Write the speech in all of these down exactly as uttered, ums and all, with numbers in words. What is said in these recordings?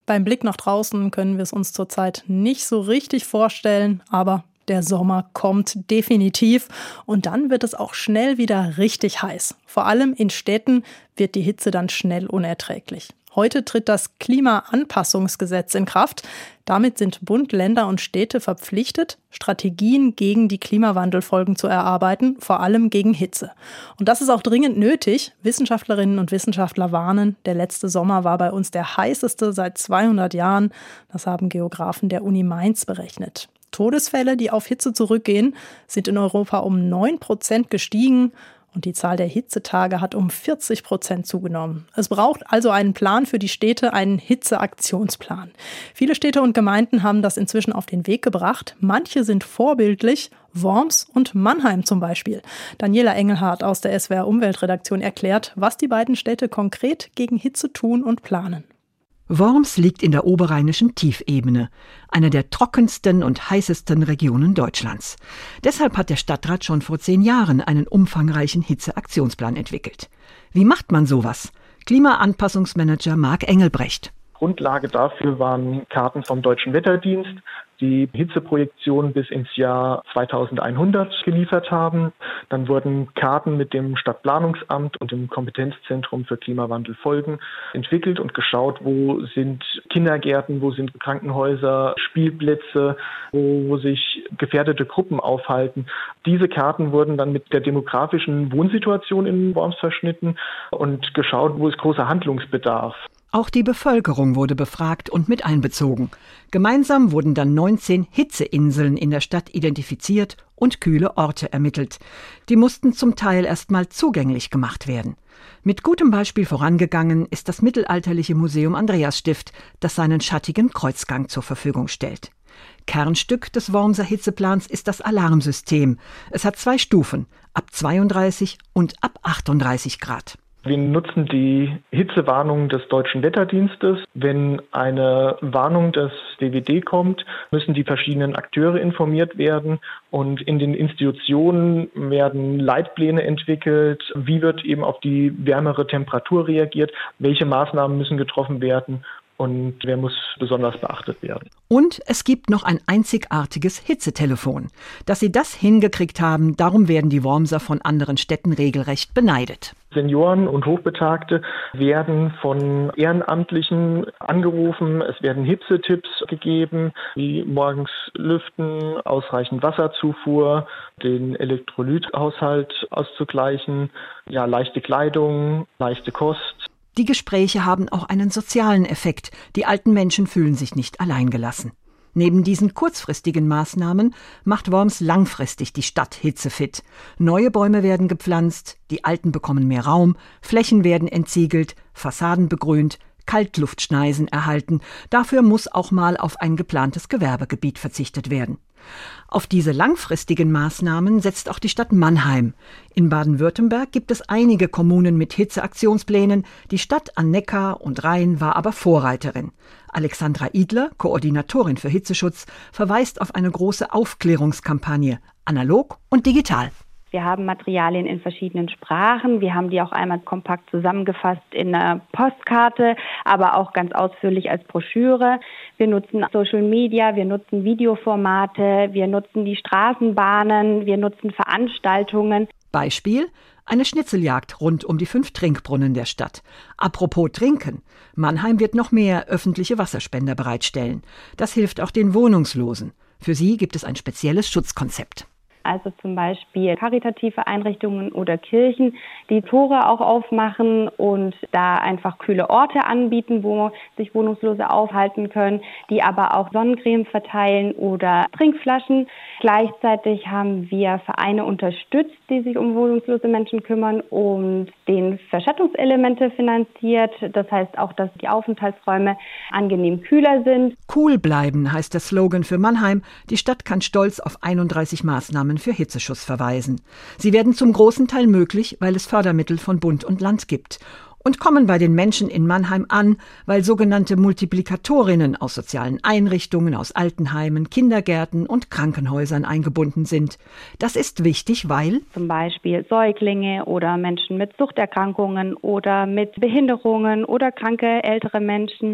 Beim Blick nach draußen können wir es uns zurzeit nicht so richtig vorstellen, aber der Sommer kommt definitiv und dann wird es auch schnell wieder richtig heiß. Vor allem in Städten wird die Hitze dann schnell unerträglich. Heute tritt das Klimaanpassungsgesetz in Kraft. Damit sind Bund, Länder und Städte verpflichtet, Strategien gegen die Klimawandelfolgen zu erarbeiten, vor allem gegen Hitze. Und das ist auch dringend nötig. Wissenschaftlerinnen und Wissenschaftler warnen, der letzte Sommer war bei uns der heißeste seit zweihundert Jahren. Das haben Geografen der Uni Mainz berechnet. Todesfälle, die auf Hitze zurückgehen, sind in Europa um neun Prozent gestiegen. Und die Zahl der Hitzetage hat um vierzig Prozent zugenommen. Es braucht also einen Plan für die Städte, einen Hitzeaktionsplan. Viele Städte und Gemeinden haben das inzwischen auf den Weg gebracht. Manche sind vorbildlich, Worms und Mannheim zum Beispiel. Daniela Engelhardt aus der S W R Umweltredaktion erklärt, was die beiden Städte konkret gegen Hitze tun und planen. Worms liegt in der oberrheinischen Tiefebene, einer der trockensten und heißesten Regionen Deutschlands. Deshalb hat der Stadtrat schon vor zehn Jahren einen umfangreichen Hitzeaktionsplan entwickelt. Wie macht man sowas? Klimaanpassungsmanager Marc Engelbrecht. Grundlage dafür waren Karten vom Deutschen Wetterdienst, die Hitzeprojektionen bis ins Jahr zweitausendeinhundert geliefert haben. Dann wurden Karten mit dem Stadtplanungsamt und dem Kompetenzzentrum für Klimawandelfolgen entwickelt und geschaut, wo sind Kindergärten, wo sind Krankenhäuser, Spielplätze, wo, wo sich gefährdete Gruppen aufhalten. Diese Karten wurden dann mit der demografischen Wohnsituation in Worms verschnitten und geschaut, wo ist großer Handlungsbedarf. Auch die Bevölkerung wurde befragt und mit einbezogen. Gemeinsam wurden dann neunzehn Hitzeinseln in der Stadt identifiziert und kühle Orte ermittelt. Die mussten zum Teil erstmal zugänglich gemacht werden. Mit gutem Beispiel vorangegangen ist das mittelalterliche Museum Andreasstift, das seinen schattigen Kreuzgang zur Verfügung stellt. Kernstück des Wormser Hitzeplans ist das Alarmsystem. Es hat zwei Stufen, ab zweiunddreißig und ab achtunddreißig Grad. Wir nutzen die Hitzewarnung des Deutschen Wetterdienstes. Wenn eine Warnung des D W D kommt, müssen die verschiedenen Akteure informiert werden und in den Institutionen werden Leitpläne entwickelt. Wie wird eben auf die wärmere Temperatur reagiert? Welche Maßnahmen müssen getroffen werden? Und wer muss besonders beachtet werden? Und es gibt noch ein einzigartiges Hitzetelefon. Dass sie das hingekriegt haben, darum werden die Wormser von anderen Städten regelrecht beneidet. Senioren und Hochbetagte werden von Ehrenamtlichen angerufen. Es werden Hitzetipps gegeben, wie morgens lüften, ausreichend Wasserzufuhr, den Elektrolythaushalt auszugleichen, ja, leichte Kleidung, leichte Kost. Die Gespräche haben auch einen sozialen Effekt. Die alten Menschen fühlen sich nicht alleingelassen. Neben diesen kurzfristigen Maßnahmen macht Worms langfristig die Stadt hitzefit. Neue Bäume werden gepflanzt, die alten bekommen mehr Raum, Flächen werden entsiegelt, Fassaden begrünt, Kaltluftschneisen erhalten. Dafür muss auch mal auf ein geplantes Gewerbegebiet verzichtet werden. Auf diese langfristigen Maßnahmen setzt auch die Stadt Mannheim. In Baden-Württemberg gibt es einige Kommunen mit Hitzeaktionsplänen. Die Stadt an Neckar und Rhein war aber Vorreiterin. Alexandra Idler, Koordinatorin für Hitzeschutz, verweist auf eine große Aufklärungskampagne, analog und digital. Wir haben Materialien in verschiedenen Sprachen. Wir haben die auch einmal kompakt zusammengefasst in einer Postkarte, aber auch ganz ausführlich als Broschüre. Wir nutzen Social Media, wir nutzen Videoformate, wir nutzen die Straßenbahnen, wir nutzen Veranstaltungen. Beispiel: eine Schnitzeljagd rund um die fünf Trinkbrunnen der Stadt. Apropos Trinken. Mannheim wird noch mehr öffentliche Wasserspender bereitstellen. Das hilft auch den Wohnungslosen. Für sie gibt es ein spezielles Schutzkonzept. Also zum Beispiel karitative Einrichtungen oder Kirchen, die Tore auch aufmachen und da einfach kühle Orte anbieten, wo sich Wohnungslose aufhalten können, die aber auch Sonnencreme verteilen oder Trinkflaschen. Gleichzeitig haben wir Vereine unterstützt, die sich um wohnungslose Menschen kümmern und den Verschattungselemente finanziert. Das heißt auch, dass die Aufenthaltsräume angenehm kühler sind. Cool bleiben heißt der Slogan für Mannheim. Die Stadt kann stolz auf einunddreißig Maßnahmen für Hitzeschutz verweisen. Sie werden zum großen Teil möglich, weil es Fördermittel von Bund und Land gibt. Und kommen bei den Menschen in Mannheim an, weil sogenannte Multiplikatorinnen aus sozialen Einrichtungen, aus Altenheimen, Kindergärten und Krankenhäusern eingebunden sind. Das ist wichtig, weil zum Beispiel Säuglinge oder Menschen mit Suchterkrankungen oder mit Behinderungen oder kranke ältere Menschen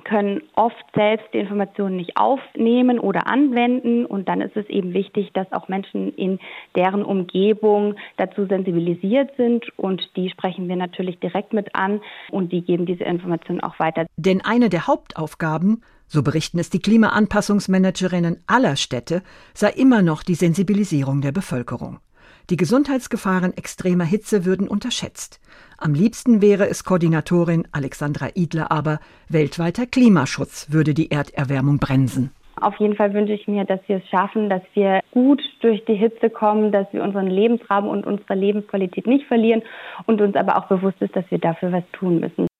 können oft selbst die Informationen nicht aufnehmen oder anwenden. Und dann ist es eben wichtig, dass auch Menschen in deren Umgebung dazu sensibilisiert sind. Und die sprechen wir natürlich direkt mit an und die geben diese Informationen auch weiter. Denn eine der Hauptaufgaben, so berichten es die Klimaanpassungsmanagerinnen aller Städte, sei immer noch die Sensibilisierung der Bevölkerung. Die Gesundheitsgefahren extremer Hitze würden unterschätzt. Am liebsten wäre es Koordinatorin Alexandra Idler aber, weltweiter Klimaschutz würde die Erderwärmung bremsen. Auf jeden Fall wünsche ich mir, dass wir es schaffen, dass wir gut durch die Hitze kommen, dass wir unseren Lebensraum und unsere Lebensqualität nicht verlieren und uns aber auch bewusst ist, dass wir dafür was tun müssen.